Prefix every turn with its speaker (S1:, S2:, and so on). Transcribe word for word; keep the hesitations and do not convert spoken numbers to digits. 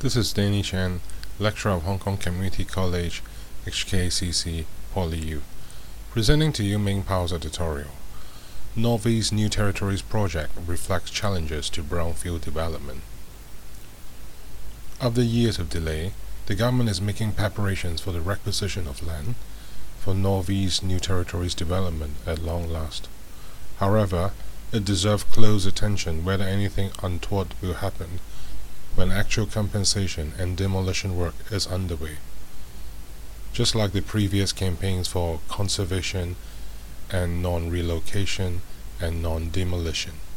S1: This is Danny Chan, lecturer of Hong Kong Community College, H K C C, PolyU, presenting to you Ming Pao's editorial. Northeast New Territories project reflects challenges to brownfield development. After years of delay, the government is making preparations for the requisition of land for Northeast New Territories development at long last. However, it deserves close attention whether anything untoward will happen when actual compensation and demolition work is underway. Just like the previous campaigns for conservation and non-relocation and non-demolition.